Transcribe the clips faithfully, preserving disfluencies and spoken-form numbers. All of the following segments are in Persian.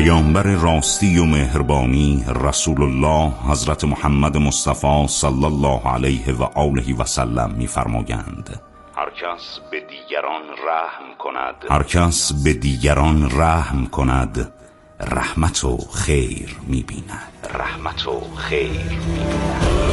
پیامبر راستی و مهربانی رسول الله حضرت محمد مصطفی صلی الله علیه و آله و سلم می‌فرمایند: هر کس به دیگران رحم کند هر کس به دیگران رحم کند رحمت و خیر می‌بیند رحمت و خیر می‌بیند.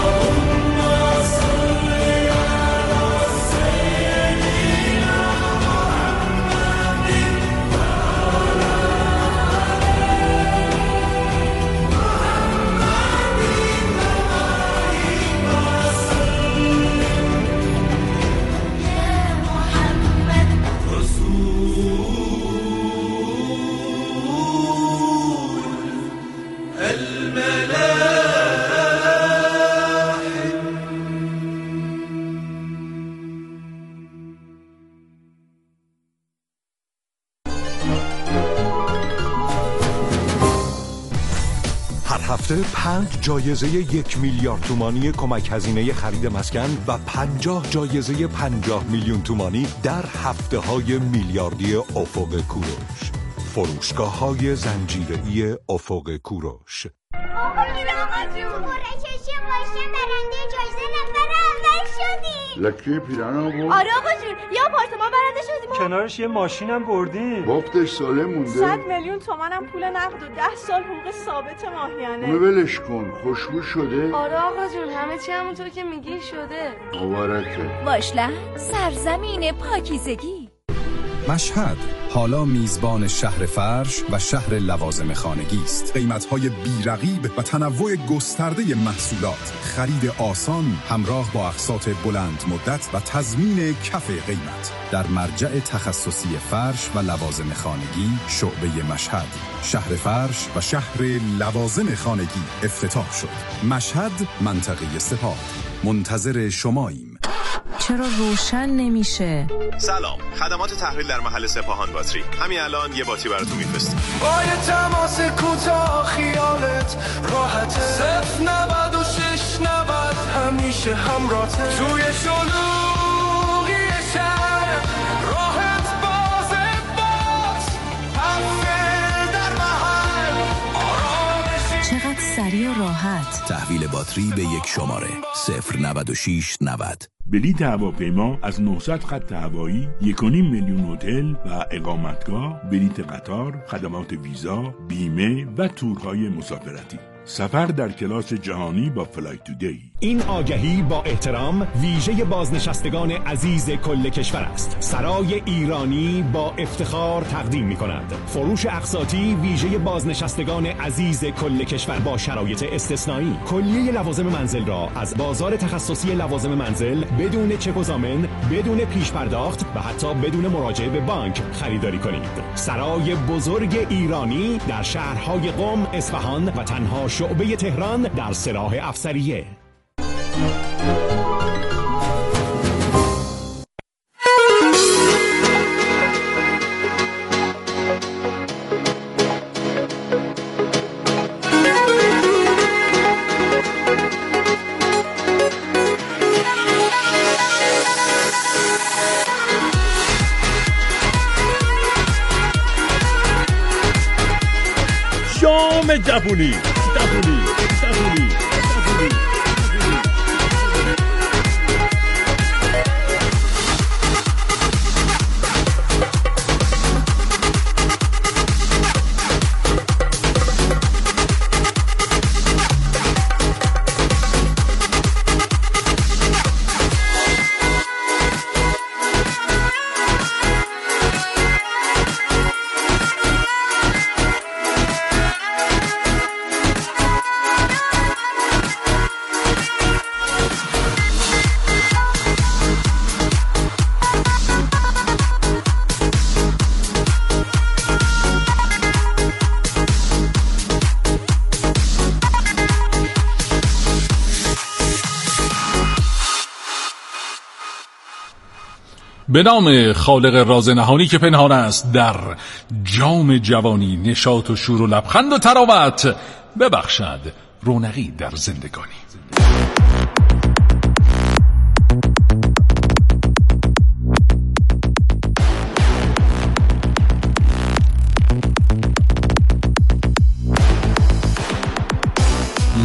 هفته پنج جایزه یک میلیارد تومانی کمک هزینه خرید مسکن و پنجاه جایزه پنجاه میلیون تومانی در هفته های میلیاردی افق کوروش. فروشگاه های زنجیره‌ای افق کوروش. آقا جون آقا جون مورچشی باشه برنده جایزه نفر اول شدیم. لکی پیران بود؟ آره آقا جون یه آپارتمان برنده شدیم. کنارش یه ماشینم بردیم. وقتش ساله مونده. صد میلیون تومنم پول نقد و ده سال حقوق ثابت ماهیانه. اونو ولش کن. خوشبو شده؟ آره آقا جون همه چی همونطور که میگی شده. مبارکه. واشلند سرزمین پاکیزگی. مشهد حالا میزبان شهر فرش و شهر لوازم خانگی است. قیمت‌های بی‌رقیب و تنوع گسترده محصولات، خرید آسان همراه با اقساط بلند مدت و تضمین کف قیمت. در مرجع تخصصی فرش و لوازم خانگی شعبه مشهد، شهر فرش و شهر لوازم خانگی افتتاح شد. مشهد منطقه سپاه. منتظر شماییم. چرا روشن نمیشه؟ سلام، خدمات تحویل در محل سپاهان باتری. همین الان یه باتری براتون میفرستیم. با یه تماس کوتاه خیالت راحته. صفر نود و شش نود همیشه همراهته. توی شلوغی شهر راحت بازه باز. تحویل در محل آرامشی. چقدر سریع و راحت. تحویل باتری به یک شماره صفر نود و شش نود. بلیط هواپیما از نهصد خط هوایی، یک و نیم میلیون هتل و اقامتگاه، بلیط قطار، خدمات ویزا، بیمه و تورهای مسافرتی. سفر در کلاس جهانی با فلای تودی. این آگهی با احترام ویژه بازنشستگان عزیز کل کشور است. سرای ایرانی با افتخار تقدیم می کند فروش اقساطی ویژه بازنشستگان عزیز کل کشور با شرایط استثنایی. کلیه لوازم منزل را از بازار تخصصی لوازم منزل بدون چک و ضامن، بدون پیش پرداخت و حتی بدون مراجعه به بانک خریداری کنید. سرای بزرگ ایرانی در شهرهای قم، اصفهان و تنها شعبه تهران در سراح افسریه. شام جوونی جوونی جوونی جوونی. به نام خالق راز نهانی که پنهان است در جام جوانی، نشاط و شور و لبخند و تراوت، ببخشد رونقی در زندگانی.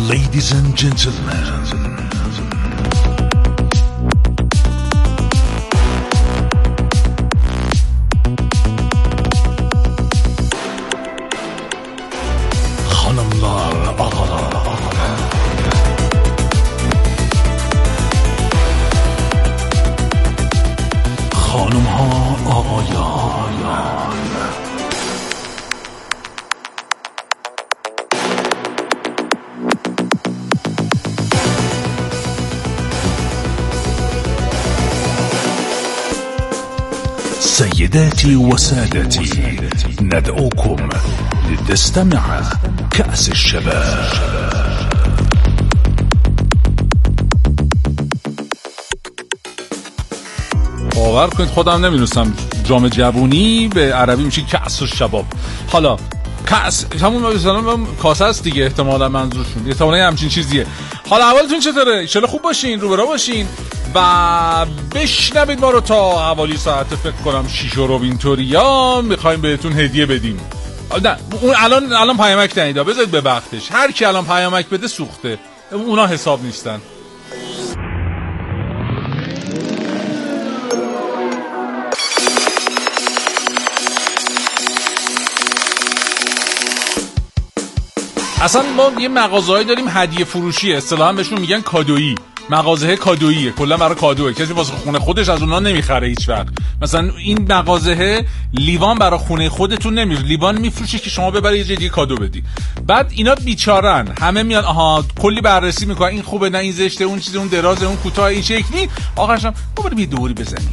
Ladies and gentlemen, خانمlar, آقاlar, خانم ها، آقایان، سيداتي وسادتي، ندعوكم لتستمع كأس الشباب. باور کنید خودم نمیدونستم جام جوونی به عربی میشه کأس الشباب. حالا کأس همون مثلا کاسه است دیگه، احتمالاً منظورشون احتمالاً همچین چیزیه. حالا اولتون چطوره؟ ان شاءالله خوب باشین، روبرا باشین و بشنوید ما رو تا حوالی ساعت فکر کنم شیش و ربع اینطوریا میخوایم بهتون هدیه بدیم. نه اون الان الان پیامک ندیدا، بذارید به وقتش. هر کی الان پیامک بده سوخته، اونا حساب نیستن. اصلا ما یه مغازه‌ای داریم هدیه فروشی، اصطلاحاً بهشون میگن کادویی. مغازه کادوییه، کلا برای کادوه، کسی واسه خونه خودش از اونها نمیخره هیچ وقت. مثلا این مغازه لیوان برای خونه خودتون نمیره، لیوان میفروشه که شما ببری یه جای دیگه کادو بدی. بعد اینا بیچارن، همه میان آها کلی بررسی میکنن، این خوبه نه این زشته، اون چیز، اون درازه، اون کوتاه، این شکلی. آخرش هم ما بریم یه دوری بزنیم.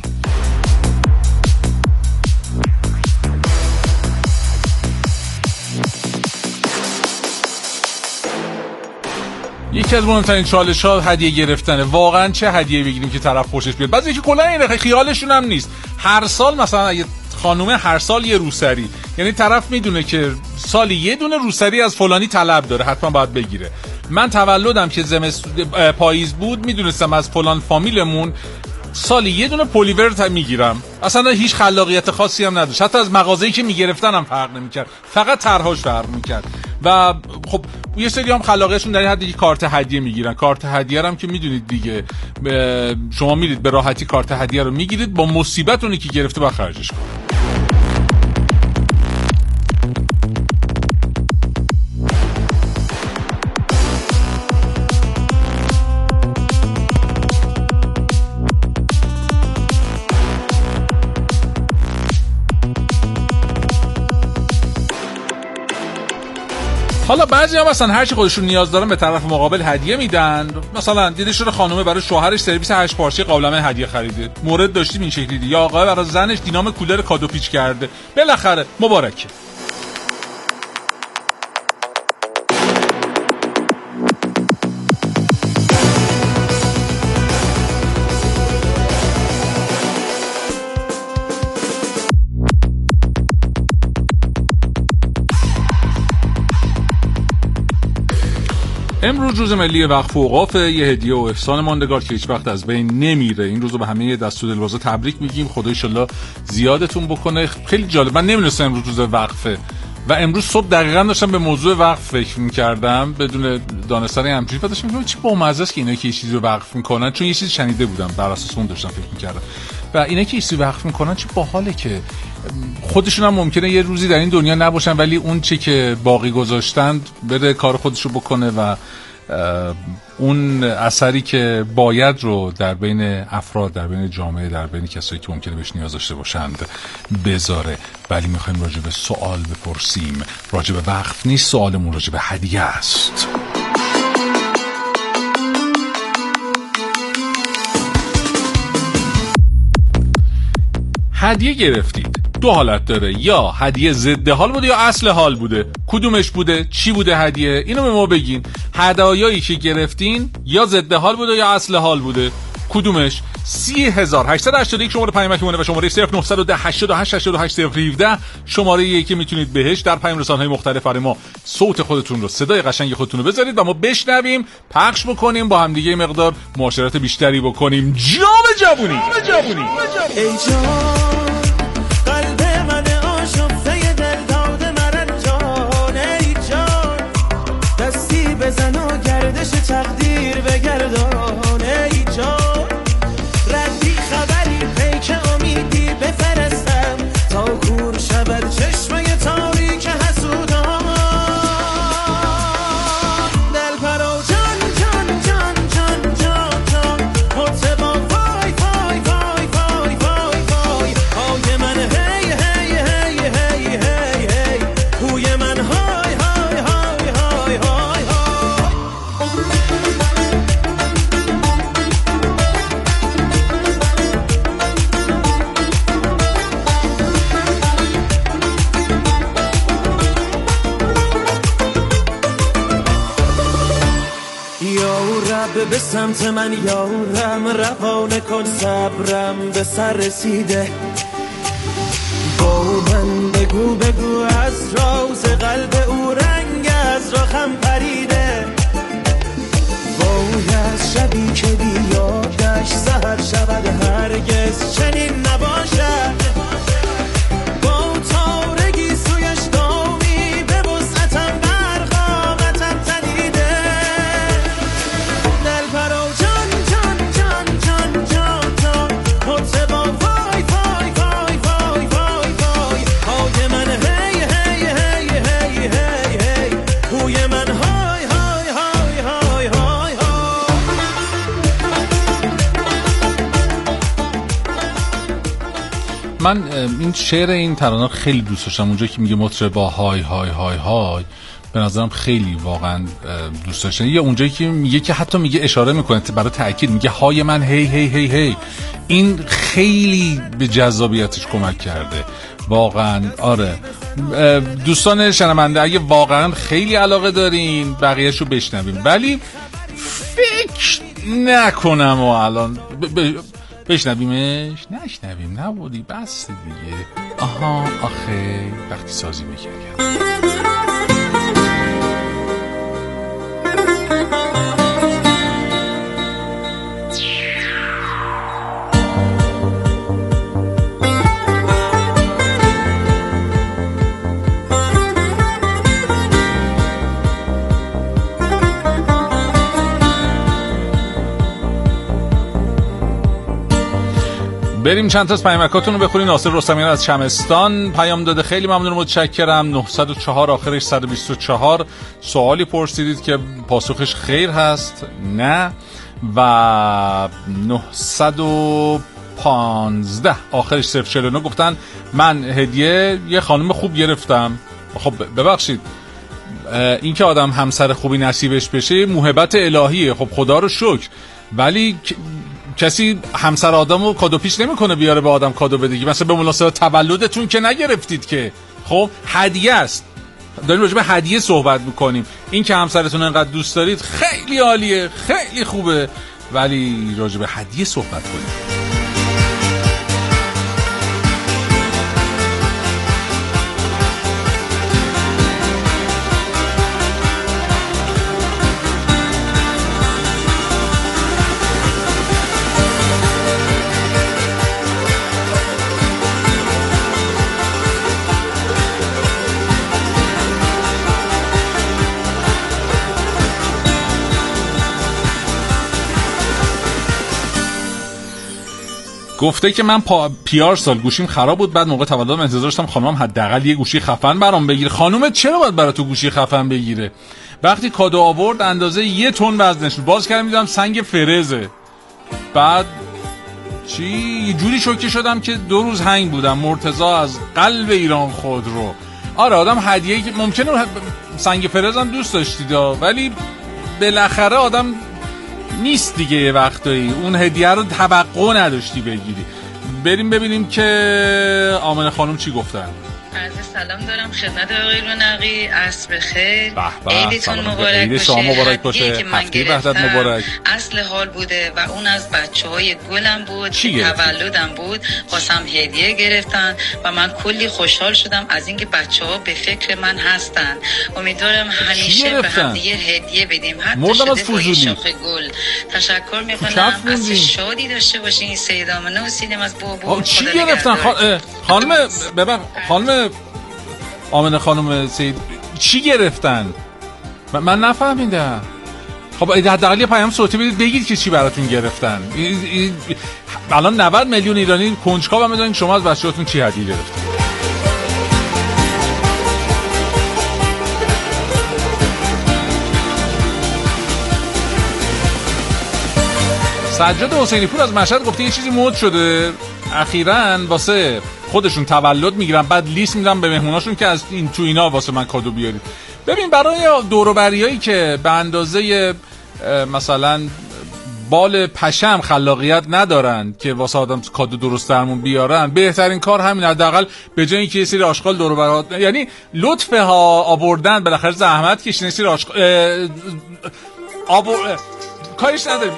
یکی از مهمترین چالش‌ها هدیه گرفتنه. واقعا چه هدیه بگیریم که طرف خوشش بیاد؟ بعضی که کلا این خیالشون هم نیست. هر سال مثلا اگه خانومه هر سال یه روسری، یعنی طرف میدونه که سالی یه دونه روسری از فلانی طلب داره، حتما باید بگیره. من تولدم که زمستون پاییز بود، میدونستم از فلان فامیلمون سالی یه دونه پلیور میگیرم. اصلا هیچ خلاقیت خاصی هم نداشت، حتی از مغازه‌ای که میگرفتن هم فرق نمیکرد، فقط طرحش فرق میکرد. و خب یه سری هم خلاقیتشون در حدی که کارت هدیه میگیرن. کارت هدیه هم که میدونید دیگه، شما میرید به راحتی کارت هدیه رو میگیرید، با مصیبت اونی که گرفته با خرجش کنید. حالا بعضی هم مثلا هر چی خودشون نیاز دارن به طرف مقابل هدیه میدن. مثلا دیده شده خانومه برای شوهرش سرویس هشت پارچه قابلمه هدیه خریده. مورد داشتیم این شکلی دی، یا آقا برای زنش دینام کولر کادو پیچ کرده. بالاخره مبارکه. امروز روز ملی وقف و اوقاف، یه هدیه و احسان ماندگار که هیچ وقت از بین نمیره. این روزو به همه دست و دلبازا تبریک میگیم، خدا ان شاءالله زیادتون بکنه. خیلی جالب، من نمیدونستم امروز روز وقفه و امروز صبح دقیقاً داشتم به موضوع وقف فکر می‌کردم بدون دانستن همچین فکر داشتم چه بامزه است که اینا که یه چیزی رو وقف میکنن، چون یه چیزی شنیده بودم بر اساس اون داشتم فکر می‌کردم و اینا که یه چیزی وقف میکنن چه باحاله که خودشون هم ممکنه یه روزی در این دنیا نباشن ولی اون چی که باقی گذاشتند بره کار خودشو بکنه و اون اثری که باید رو در بین افراد، در بین جامعه، در بین کسایی که ممکنه بهش نیاز داشته باشند بذاره. ولی میخوایم راجع به سوال بپرسیم. راجع به وقف نیست سوالمون، راجع به هدیه است. هدیه گرفتید، دو حالت داره، یا هدیه ضد حال بوده یا اصل حال بوده. کدومش بوده؟ چی بوده هدیه؟ اینو به ما بگین. هدایایی که گرفتین یا ضد حال بوده یا اصل حال بوده، کدومش؟ سی هزار هشتصد و هشتاد و یک شماره پیامک مونه و شماره صفر نهصد و ده هشتاد و هشت هشتاد و هشت صفر هفده شماره ای که میتونید بهش در پیام رسانه‌های مختلف برای ما صوت خودتون رو، صدای قشنگ خودتون رو بذارید و ما بشنویم، پخش بکنیم، با هم دیگه مقدار معاشرت بیشتری بکنیم. جام جوونی جوونی ای جان قلب من آشفته دل داده مرن جان، ای جان دستی بزن و گرد به سمت من یارم، روانه کن صبرم به سر رسیده. با من بگو بگو از راز قلب او رنگ از راخم پریده. باید شبی که بیادش سحر شود هرگز چنین نباشد. با تارگی سویش دامی به وسعتم برقامتم تنیده. دل پرو جان جان جان جان جان جان مرتبا وای وای وای وای وای وای. های من هی هی هی هی هی هی هوی من های های های های های های. من این شعر این ترانه خیلی دوست داشتم، اونجا که میگه مطربا های های های های، به نظرم خیلی واقعا دوست داشتم. یا اونجایی که میگه که حتی میگه اشاره میکنه برای تاکید، میگه های من هی هی هی هی، این خیلی به جذابیتش کمک کرده واقعا. آره دوستان شنونده اگه واقعا خیلی علاقه دارین بقیه‌شو بشنویم، ولی فکر نکنم و الان ب... ب... بشنویمش. نشنویم نبودی بس دیگه. آها آخه وقتی سازی میکردم. بریم چند تا از پیامکاتون رو بخونیم. ناصر رستمیان از شمستان پیام داده، خیلی ممنون متشکرم. نهصد و چهار آخرش صد و بیست و چهار سوالی پرسیدید که پاسخش خیر هست نه. و نهصد و پانزده آخرش صفر چهل و نه گفتن من هدیه یه خانم خوب گرفتم. خب ببخشید این که آدم همسر خوبی نصیبش بشه موهبت الهیه، خب خدا رو شکر، ولی کسی همسر آدمو کادو پیش نمیکنه بیاره به آدم کادو بدگی. مثلا به مناسبت تولدتون که نگرفتید که، خب هدیه است، داریم راجع به هدیه صحبت میکنیم. این که همسرتون انقدر دوست دارید خیلی عالیه، خیلی خوبه، ولی راجع به هدیه صحبت کنیم. گفته که من پا... پیار سال گوشیم خراب بود، بعد موقع تولدم انتظار داشتم خانمم حداقل یه گوشی خفن برام بگیره. خانومت چرا باید برات تو گوشی خفن بگیره؟ وقتی کادو آورد اندازه یه تن وزنش بود، باز کردم دیدم سنگ فرزه. بعد چی یه جوری شوکه شدم که دو روز هنگ بودم. مرتضی از قلب ایران خودرو. آره آدم هدیه‌ای که ممکنه سنگ فرز هم دوست داشتید ولی بالاخره آدم نیست دیگه، یه وقتایی اون هدیه رو توقع نداشتی بگیری. بریم ببینیم که آمنه خانم چی گفتن. عرض سلام دارم خدمت آقای رونقی، عصر بخیر، عیدتون مبارک باشه. شما مبارک باشه، هفته وحدت مبارک. اصل حال بوده و اون از بچه‌های گلم بود، تولدم بود، واسم هدیه گرفتن و من کلی خوشحال شدم از اینکه بچه‌ها به فکر من هستن. امیدوارم همیشه به هم دیگه هدیه بدیم، حتی شده با شاخ گل. تشکر می‌کنم، عصر شادی داشته باشین. سیدامنه و سینم از بابا. چی گرفتن خانم؟ ببر خانم آمنه خانم سید چی گرفتن؟ من, من نفهمیدم. خب حداقل یه پیام صوتی بدید بگید که چی براتون گرفتن. الان نود میلیون ایرانی کنجکاو هم میدونن شما از بچه‌هاتون چی هدیه گرفتن. سجاد حسینی پور از مشهد گفته یه چیزی مود شده اخیراً واسه خودشون تولد میگیرن، بعد لیست میدن به مهموناشون که از این تو اینا واسه من کادو بیارید. ببین برای دور و بریایی که به اندازه مثلا بال پشم خلاقیت ندارن که واسه آدم کادو درست درمون بیارن، بهترین کار همین، حداقل به جای اینکه یه سری آشغال دور و بر، یعنی لطف ها آوردن بالاخره زحمت کشیدن، سری آشغال آور کاریش نداریم.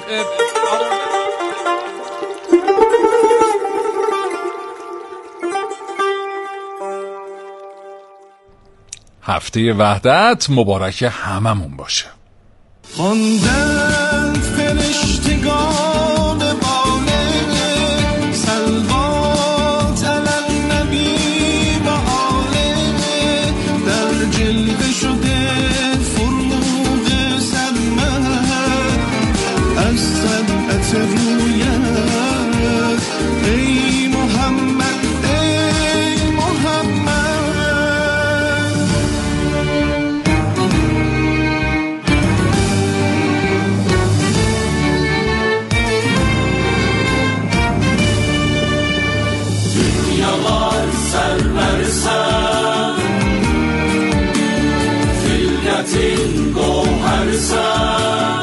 هفته وحدت مبارک هممون باشه. خواندند فرشتگان باله صلوات علی النبی و آله در جلوه شده فروغ سلمت از صنعت رویت ای محمد ای محمد. سربرسم خلقتین گوهرسم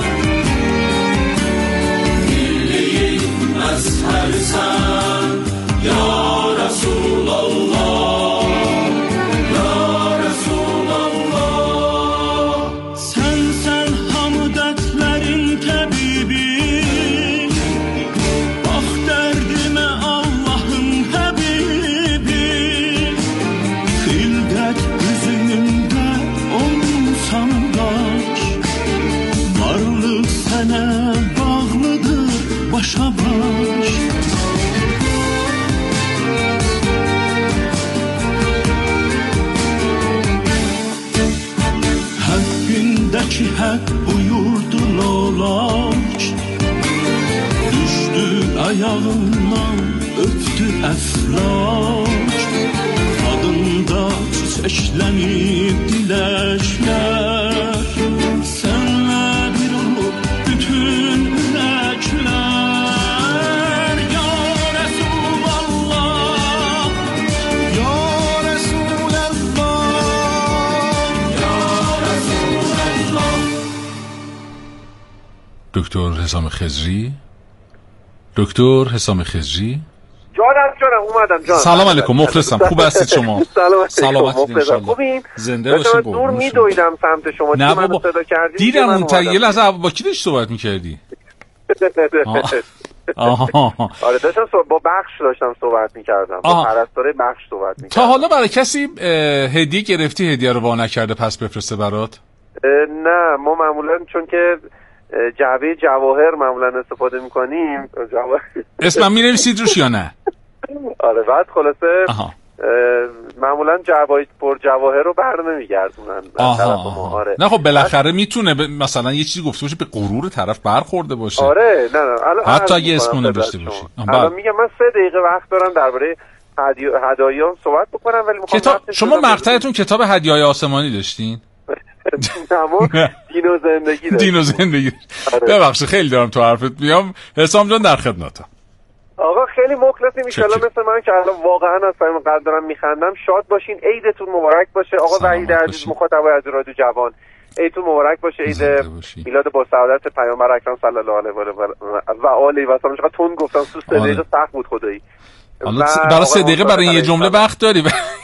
ملین مظهرسم یا رسول الله یا رسول الله. Sen sen hamdetlerin tabibi bak derdime Allah'ın habibi hildet yüzünde olsan kaç varlık sana bağlıdır başa baş. Hakkındaki hak buyurdu lolaç düştü ayağından öptü eflaç adında çiçeklenip dileşler senle bir olup bütün ülekler ya Resulallah ya Resulallah ya Resulallah. دکتر حسام خضری دکتر حسام خضری جانم جانم اومدم جان. سلام علیکم مخلصم. خوب هستید شما؟ سلامتی ان شاء الله. خوبین؟ زنده باشین. دور میدویدم سمت شما. نه بابا صدا کردید. دیدم اون تا یه لحظه با کی داشتی صحبت می‌کردی؟ آها. آره داشتم با بخش داشتم صحبت می‌کردم. با پرستاره بخش صحبت می‌کردم. تا حالا برای کسی هدیه گرفتی هدیه رو وا نکرده پس بفرسته برات؟ نه ما معمولا چون که جعبه جواهر معمولا استفاده میکنیم جواهر اسمم می‌نویسید روش یا نه؟ آره بعد خلاصه معمولا جواهر پر جواهر رو بر نمیگردونن طرف ما. آره نه خب بالاخره میتونه ب... مثلا یه چیزی گفته باشه به غرور طرف برخورده باشه. آره نه نه حتی اگه اسم نداشته باشه. الان میگم من سه دقیقه وقت دارم درباره هدایا صحبت بکنم ولی میخوام کتاب... شما مقطعتون کتاب هدیه‌های آسمانی داشتین؟ تمام دین و زندگی دین و زندگی. ببخشید خیلی دارم تو حرفت میام. حسام جان در خدمتم. آقا خیلی مخلصیم ان شاءالله مثل من که الان واقعا از صمیم قلب دارم میخندم. شاد باشین. عیدتون مبارک باشه آقا وحید عزیز مخاطبای از رادیو جوان. عیدتون مبارک باشه. عید میلاد با سعادت پیامبر اکرم صلی الله علیه و آله و سلم. چقدر تون گفتم سه دقیقه سخت بود خدایی. حالا برای سه دقیقه برای یه جمله وقت داری.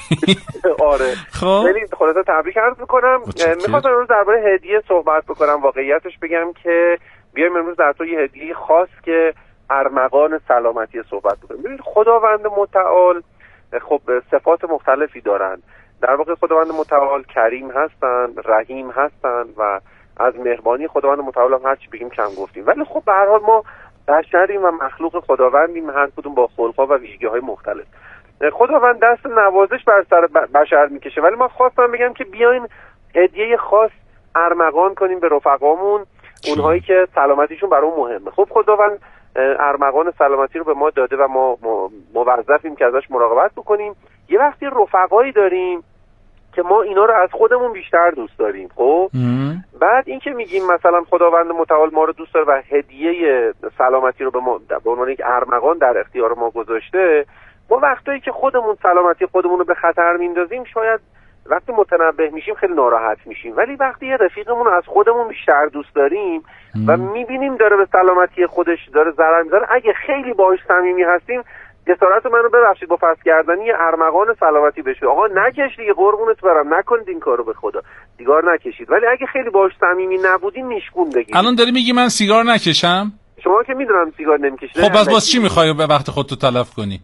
آره خیلی خلاصه تبریک عرض میکنم. میخواستم امروز درباره هدیه صحبت بکنم. واقعیتش بگم که بیایم امروز در تو یه هدیه خاص که ارمغان سلامتی صحبت بکنیم. ببینید خداوند متعال خب صفات مختلفی دارن. در واقع خداوند متعال کریم هستن، رحیم هستن و از مهربانی خداوند متعال هم هر چی بگیم کم گفتیم. ولی خب به هر حال ما بشریم و مخلوق خداوندیم، هر کدوم با خلق‌ها و ویژگی‌های مختلف. خداوند دست نوازش بر سر بشر میکشه، ولی ما خواستم بگم که بیاین هدیه خاص ارمغان کنیم به رفقامون، اونهایی که سلامتیشون برامون مهمه. خب خداوند ارمغان سلامتی رو به ما داده و ما موظفیم که ازش مراقبت بکنیم. یه وقتی رفقایی داریم که ما اینا رو از خودمون بیشتر دوست داریم. خب بعد این که میگیم مثلا خداوند متعال ما رو دوست داره و هدیه سلامتی رو به ما به عنوان یک ارمغان در اختیار ما گذاشته، ما وقتایی که خودمون سلامتی خودمون رو به خطر میندازیم شاید وقتی متنبه میشیم خیلی ناراحت میشیم، ولی وقتی یه رفیقمون رو از خودمون بیشتر دوست داریم و میبینیم داره به سلامتی خودش داره ضرر میزنه، اگه خیلی باهاش صمیمی هستیم جسارت منو ببخشید با فصل کردنی ارمغان سلامتی بشه. آقا نکش دیگه، قربونت برم، نکنید این کارو به خدا، سیگار نکشید. ولی اگه خیلی باهاش صمیمی نبودین نیشگون بگیرید. الان داری میگی من سیگار نکشم؟ شما که میدونم سیگار نمیکشید. خب پس باز چی میخوای به وقت خودتو تلف کنی؟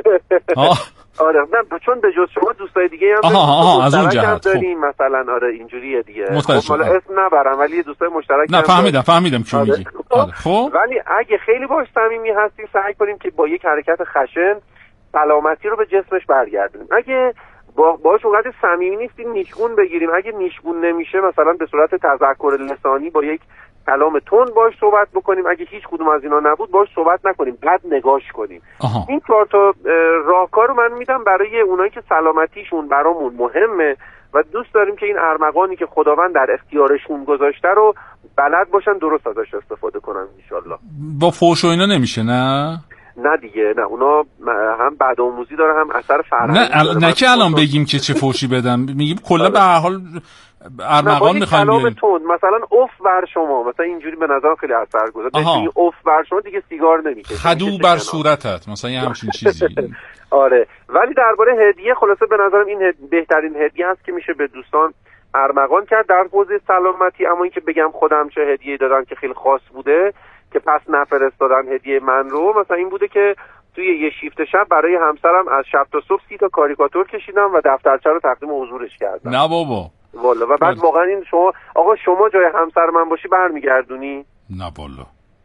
آره نه، چون به جز شما دوستای دیگه هم آها آها از اون جهت داریم مثلا. آره اینجوریه دیگه. خب حالا اسم نبرم ولی دوستای مشترک نه فهمیدم فهمیدم چی میگی. آره. خب ولی اگه خیلی باش صمیمی هستیم سعی کنیم که با یک حرکت خشن سلامتی رو به جسمش برگردونیم. اگه با باش اونقدر صمیمی نیستیم نیشگون بگیریم. اگه نیشگون نمیشه مثلا به صورت تذکر لسانی با یک کلام تند باش صحبت بکنیم. اگه هیچ کدوم از اینا نبود باش صحبت نکنیم، بعد نگاش کنیم. آها. این چهار تا راهکار رو من میدم برای اونایی که سلامتیشون برامون مهمه و دوست داریم که این ارمغانی که خداوند در اختیارشون گذاشته رو بلد باشن درست ازش استفاده کنن ان شاءالله. با فحش و اینا نمیشه نه؟ نه دیگه، نه اونا هم بدآموزی داره هم اثر فرهنگی نه ال... نه که الان بگیم که چه فحشی بدم، میگیم کلا به هر حال ارمغان میخوایم بیاریم. مثلا اف بر شما، مثلا اینجوری به نظر خیلی اثرگذار. دیگه اف بر شما دیگه سیگار نمیکشه. خدو بر صورتت مثلا یه همچین چیزی. آره ولی درباره هدیه خلاصه به نظرم این هد... بهترین هدیه هست که میشه به دوستان ارمغان کرد در حوزه سلامتی. اما اینکه بگم خودم چه هدیه دادم که خیلی خاص بوده که پس نفرستادن هدیه من رو، مثلا این بوده که توی یه شیفت شب برای همسرم از شب تا صبح سی تا کاریکاتور کشیدم و دفترچه رو تقدیم حضورش کردم. نه بابا والا. و بعد واقعا این شما آقا شما جای همسر من باشی برمیگردونی؟ نه والا.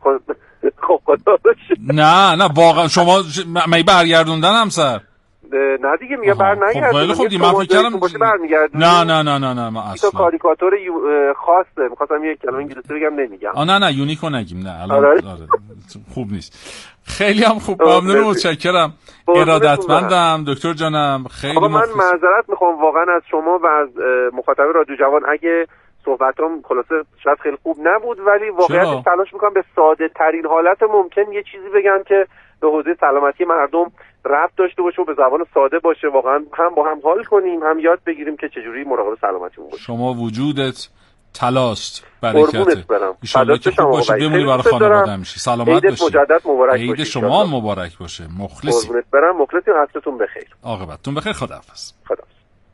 خب خدا رو شکر. نه نه واقعا شما می برگردوندن همسر؟ نه دیگه میگه بر نگردونی. خب خب من فکر کردم نه نه نه نه نه من اصلا تو کاریکاتور خاصه می‌خواستم یک کلمه انگلیسی بگم نمیگم. آ نه نه یونیکو نگیم نه الان آره. خوب نیست. خیلی هم خوب، ممنون، متشکرم، ارادتمندم دکتر جانم. خیلی من معذرت میخوام واقعا از شما و از مخاطب رادیو جوان اگه صحبتام خلاصه شاید خیلی خوب نبود، ولی واقعا تلاش میکنم به ساده ترین حالت ممکن یه چیزی بگم که به حوزه سلامتی مردم ربط داشته باشه و به زبان ساده باشه، واقعا هم با هم حال کنیم هم یاد بگیریم که چجوری مراقب سلامتیمون باشیم. شما وجودت تلاست، برکته. ان شاءالله که خوب باشی، بمونی برای خانواده همیشه سلامت باشی. عید مجدد مبارک باشه. عید شما مبارک باشه. مخلصی. قربونت برم، مخلصی، عصرتون بخیر. عاقبتتون بخیر. خداحافظ. خدا.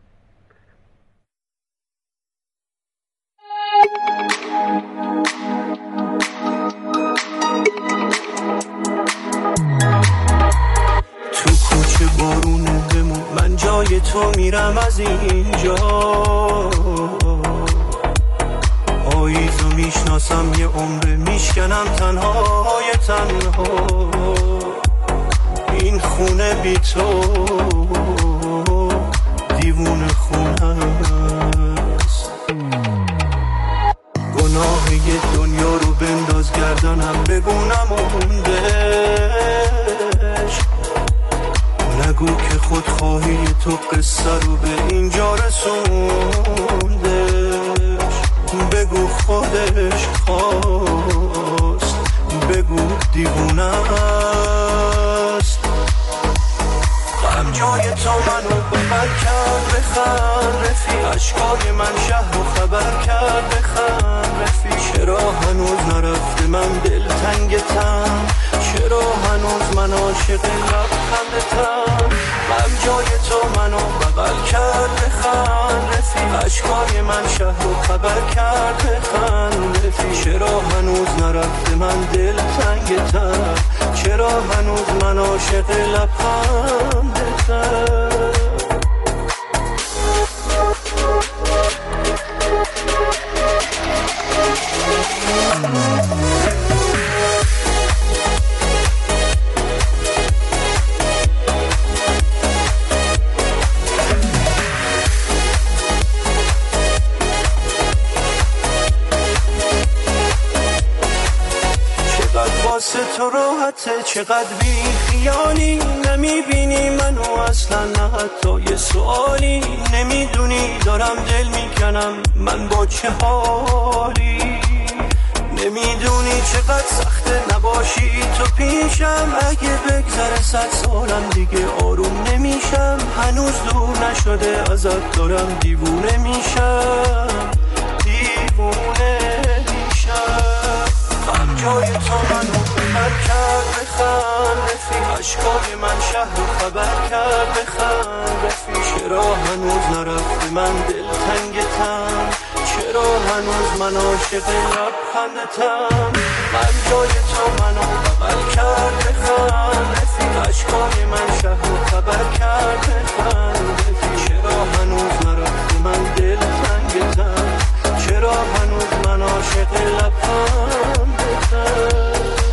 تو کوچه بارونه بمون، من جای تو میرم از اینجا. پاییزو میشناسم یه عمره، میشکنم تنهای تنها. این خونه بی تو دیوونه خونه است. گناه یه دنیا رو بنداز گردنم، بگونم موندش. نگو که خودخواهی تو قصه رو به اینجا رسوندش. بگو خودش خواست، بگو دیوونه است. غم جای تو منو ببر کرد، بخند رفیق. عشقای من شهر رو خبر کرد، بخند رفیق. چرا هنوز نرفته من دل تنگتم، چرا هنوز من عاشق لبخندتم. غم جای تو منو بغل کرد، بخند رفیق. عشقای من شهر رو خبر کرد، بخند رفیق. چرا هنوز نرفته من دل تنگتم، چرا هنوز من عاشق لبخندتم. واسه تو راحته، چقدر بی خیالی. نمیبینی منو اصلا، نه حتی یه سوالی. نمیدونی دارم دل میکنم من با چه حالی. نمیدونی چقدر سخته نباشی تو پیشم. اگه بگذره صد سالم دیگه آروم نمیشم. هنوز دور نشده ازت دارم دیوونه میشم، دیوونه میشم. غم جای تو منو ببر کرد، بخند رفیق. عشقای من شد شهر خبر کرد بخند رفیق. چرا هنوز نرفتی من دل تنگتم، چرا هنوز من عاشق لبخندتم. من جای تو منو بغل کرد بخند رفیق. عشقای من شهر خبر کرد بخند رفیق. چرا هنوز نرفتی من دل تنگتم، چرا هنوز من عاشق لبخندتم.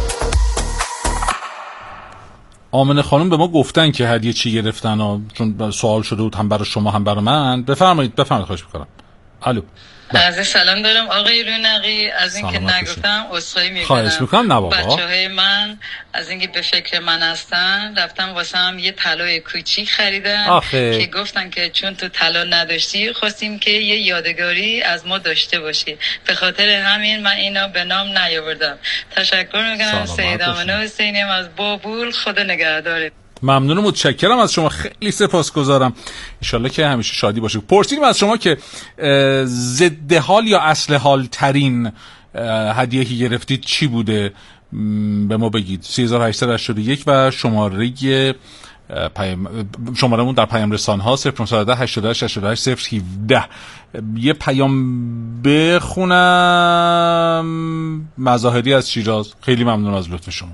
آمنه خانم به ما گفتن که هدیه چی گرفتن و چون سوال شده بود هم برای شما هم برای من. بفرمایید بفرمایید خواهش می‌کنم. الو. از سلام دارم آقای رونقی. از اینکه نگفتم عذرخواهی میکنم. خواهش میکنم. نه بابا. بچه‌های من از اینکه به فکر من هستن رفتم واسه هم یه طلای کوچیک خریدن آخه. که گفتن که چون تو طلا نداشتی خواستیم که یه یادگاری از ما داشته باشی، به خاطر همین من اینا به نام نیاوردم. تشکر میکنم. سید آمنه حسینی از بابول. خدا نگهدارت. ممنون و متشکرم از شما، خیلی سپاسگزارم. انشالله که همیشه شادی باشه. پرسیدیم از شما که ضد حال یا اصل حال ترین هدیه که گرفتید چی بوده، به ما بگید. سه هزار و هشتصد و هشتاد و یک و شماره پیام شمارمون در پیام رسان ها صفر نه یک هشت هشت هشت هشت صفر یک هفت. یه پیام بخونم. مظاهری از شیراز، خیلی ممنون از لطف شما.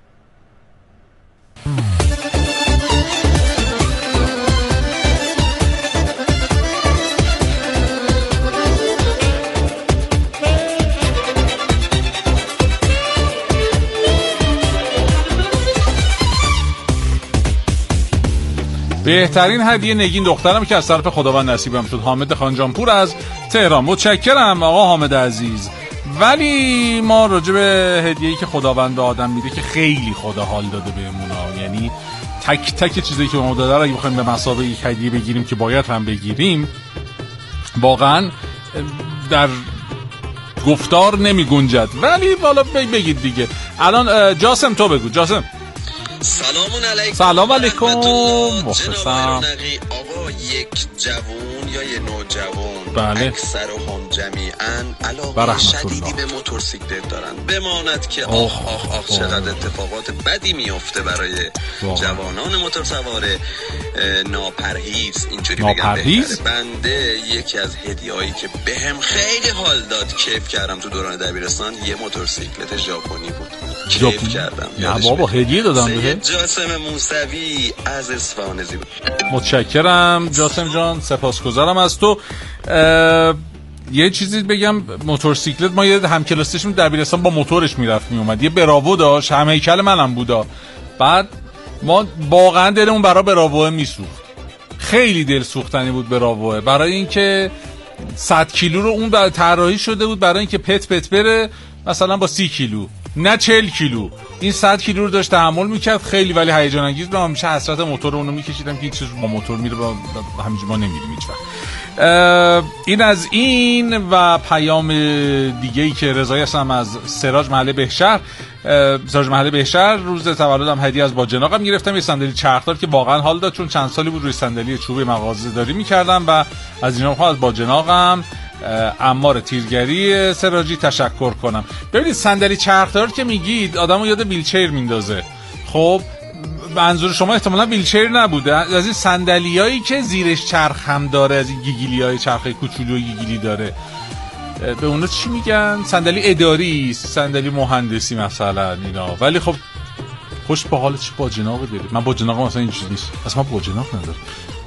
بهترین هدیه نگین دخترم که از طرف خداوند نصیبم شد. حامد خانجانپور از تهران. متشکرم آقا حامد عزیز. ولی ما راجع به هدیه‌ای که خداوند به آدم میده که خیلی خدا حال داده بهمون، یعنی تک تک چیزایی که ما داده رو اگه بخوایم به مثابه یک هدیه بگیریم که باید هم بگیریم، واقعا در گفتار نمی گنجد. ولی والا بگید دیگه. الان جاسم تو بگو. جاسم سلامون علیکم. سلام علیکم. مخلصم. آقا یک جوون یا یه نوجوان، بله، اکثر هم جمیعاً علاقه شدیدی به موتورسیکلت دارن. بماند که آخ آخ آخ چقدر اتفاقات بدی میفته برای جوانان موتورسوار ناپرهیز. اینجوری بگم بهتره. بنده یکی از هدیه‌هایی که بهم خیلی حال داد، کیف کردم تو دوران دبیرستان، یه موتورسیکلت ژاپنی بود. کیف کردم. نه بابا هدیه دادم بهت. جاسم موسوی از اصفهان زیبا. متشکرم جاسم جان، سپاسگزارم از تو. یه چیزی بگم، موتورسیکلت ما یه همکلاسیشون دبیرستان با موتورش میرفت میومد، یه براوو داشت، هم هیکل منم بودا. بعد ما واقعا دلمون برای براوو میسوخت، خیلی دل سوختنی بود براوو، برای اینکه صد کیلو رو اون طراحی شده بود برای اینکه پت پت بره مثلا با سی کیلو نه چهل کیلو. این صد کیلو رو داشت تحمل میکرد. خیلی ولی هیجان انگیز بود. من همیشه حسرت موتور اونو میکشیدم که هیچ با موتور میره، با همینجوری ما نمیریم هیچ وقت. این از این. و پیام دیگه ای که رضایی هستم از سراج محله بهشهر. سراج محله بهشهر روز تولدم هدیه از با جناقم گرفتم، یه صندلی چرخدار که واقعا حال داد، چون چند سالی بود روی صندلی چوبی مغازه داری میکردم و از اینا خواهد از با جناقم عمار تیرگری سراجی تشکر کنم. ببینید صندلی چرخدار که میگید آدمو یاد ویلچر میندازه. خب منظور شما احتمالاً ویلچر نبوده، از این صندلیایی که زیرش چرخ هم داره، از این گیگیلیای چرخه کوچولو گیگیلی داره. به اونا چی میگن؟ صندلی اداری است، صندلی مهندسی مثلا اینا. ولی خب خوش به حالت چه با جناق برید. من با جناق مثلا این چیز نیست، اصلا با جناق ندارم.